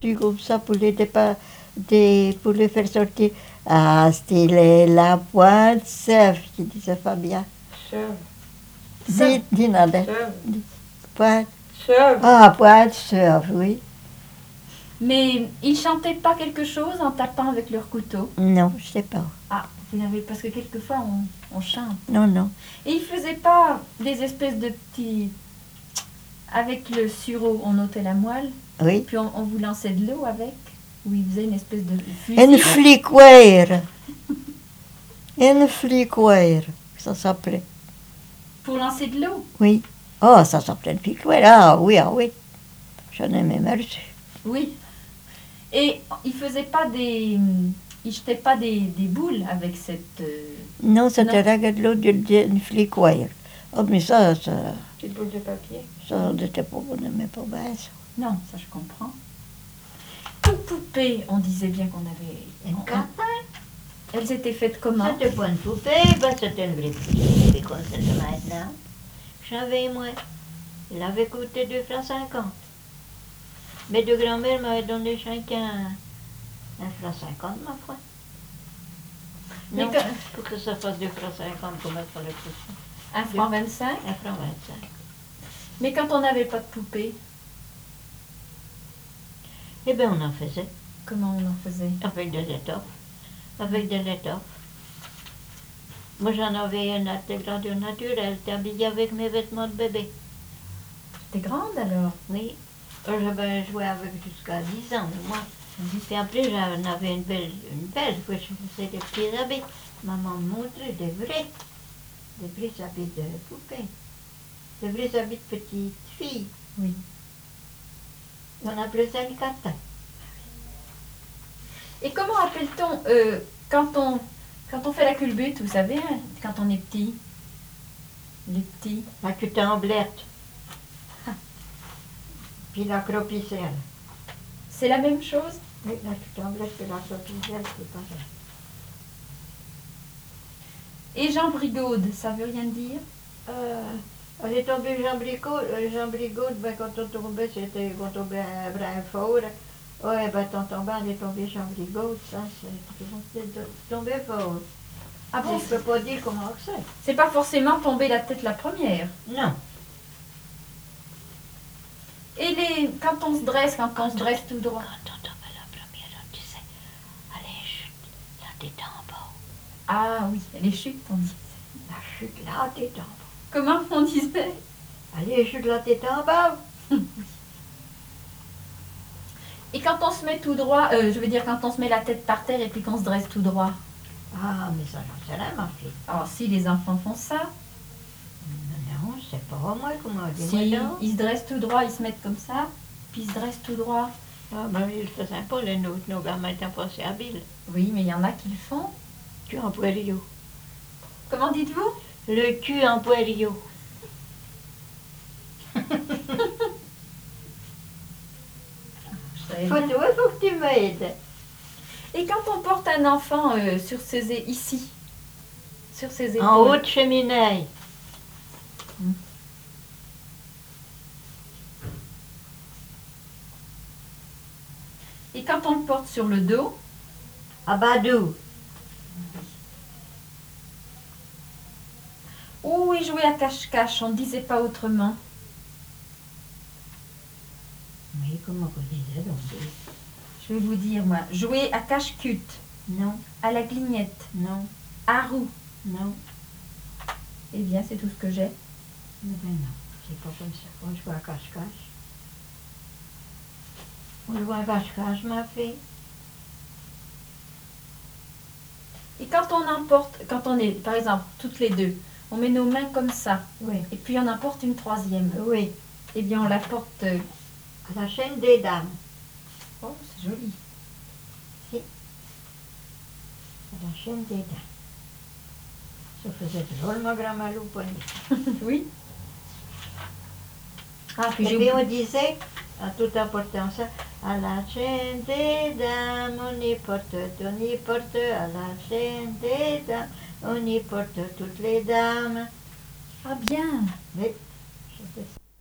sortis comme ça pour pour les faire sortir. Ah, c'était la pointe sève, qui disait Fabien. Sève. Dis, Nadège. Sève. Pointe. Sève. Ah, pointe sève, oui. Mais ils chantaient pas quelque chose en tapant avec leur couteau? Non, je sais pas. Ah, parce que quelquefois on chante. Non, non. Et ils faisaient pas des espèces de petits... Avec le sureau, on ôtait la moelle, Oui. puis on vous lançait de l'eau avec, ou ils faisaient une espèce de fusil. Une flicuère. Une flicuère, ça s'appelait. Pour lancer de l'eau? Oui. Oh, ça s'appelait une flicuère. Ah oui, ah oui. J'en ai même reçu. Oui. Et ils faisaient pas des... Ils jetaient pas des boules avec cette... Non, c'était de l'eau d'une flicuère. Oh, mais ça... Petite boule de papier. Ça, on n'était pas, on n'aimait pas bien ça. Non, ça je comprends. Pour poupées, on disait bien qu'on avait... Une campagne. Elles étaient faites comment? C'était pas une poupée, ben c'était une vraie poupée comme ça de maintenant. J'avais moi. Elle avait coûté 2 francs 50. Mes deux grand-mères m'avaient donné chacun 1 franc 50, ma foi. Non, pour que ça fasse 2 francs 50, comment il fallait tout ça? 1 franc 25? 1 franc 25. Mais quand on n'avait pas de poupée, Eh bien, on en faisait. comment on en faisait? Avec de l'étoffe. Avec de l'étoffe. Moi, j'en avais une à grandeur naturelle. Elle était habillée avec mes vêtements de bébé. T'es grande alors? Oui. J'avais joué avec jusqu'à 10 ans, moi. Puis après, j'en avais une belle, où je faisais des petits habits. Maman me montrait des vrais habits de poupée. Des vrais habits de petite fille. Oui. On appelait ça une catin. Et comment appelle-t-on quand on fait la culbute, vous savez, hein, quand on est petit? Les petits. La cutamblette. Puis la cropicelle. C'est la même chose? Oui, la cutamblette et la cropicelle, c'est pareil. Et Jean Brigaude, ça veut rien dire? Elle est tombée Jean Brigaude, ben, quand on tombait, c'était quand on tombait un brin fort. Ouais, ben, quand on tombait, elle est tombée Jean Brigaude, ça, c'est tombé fort. Ah bon? Je peux pas dire comment que c'est. C'est pas forcément tomber la tête la première. Non. Et quand on se dresse tout droit. Quand on tombait la première, on disait, allez, chute, la tête en bas. Ah oui, les chutes, on dit. La chute, la tête en bas. Comment on disait? Allez, chute, la tête en bas. Et quand on se met tout droit, je veux dire quand on se met la tête par terre et puis qu'on se dresse tout droit. Ah, mais ça, j'en sais rien, ma fille. Alors si les enfants font ça, Non, c'est pas moi, comment on dit. si Non. ils se dressent tout droit, ils se mettent comme ça, puis ils se dressent tout droit. Ah, ben, ils le faisaient pas, les nôtres. Nos gamins étaient pas assez habiles. Oui, mais il y en a qui le font. Tu en poirio. Comment dites-vous? Le cul en poirio. savais Faut, bien. ouais, faut que tu m'aides. Et quand on porte un enfant sur ici, sur ses épaules. En haute cheminée. Et quand on le porte sur le dos. À Badou. Oh oui, jouer à cache-cache, on ne disait pas autrement. Oui, comment on disait donc? Je vais vous dire, moi, jouer à cache-cute, Non, à la glignette, non, à roue. non. Eh bien, c'est tout ce que j'ai. Ben non, c'est pas comme ça. On joue à cache-cache. On joue à cache-cache, ma fille. Et quand on emporte, quand on est, par exemple, toutes les deux, on met nos mains comme ça, Oui, et puis on emporte une troisième. oui. Eh bien, on la porte... À la chaîne des dames. Oh, c'est joli. À la chaîne des dames. Ça faisait drôlement grand mal au poignet. Oui. Ah, puis Et j'ai puis oublié. on disait, en tout important ça, à la chaîne des dames, on y porte, à la chaîne des dames, on y porte toutes les dames. Ah bien. Mais